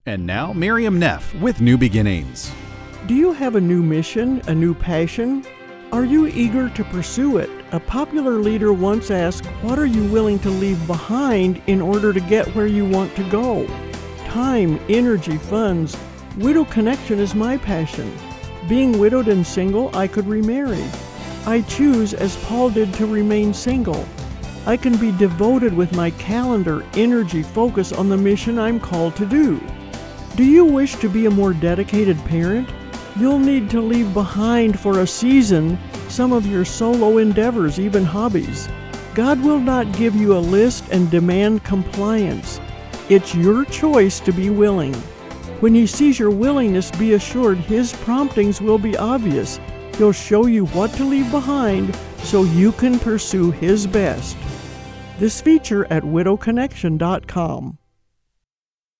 And now, Miriam Neff with New Beginnings. Do you have a new mission, a new passion? Are you eager to pursue it? A popular leader once asked, "What are you willing to leave behind in order to get where you want to go?" Time, energy, funds. Widow Connection is my passion. Being widowed and single, I could remarry. I choose, as Paul did, to remain single. I can be devoted with my calendar, energy, focus on the mission I'm called to do. Do you wish to be a more dedicated parent? You'll need to leave behind for a season some of your solo endeavors, even hobbies. God will not give you a list and demand compliance. It's your choice to be willing. When He sees your willingness, be assured His promptings will be obvious. He'll show you what to leave behind so you can pursue His best. This feature at widowconnection.com.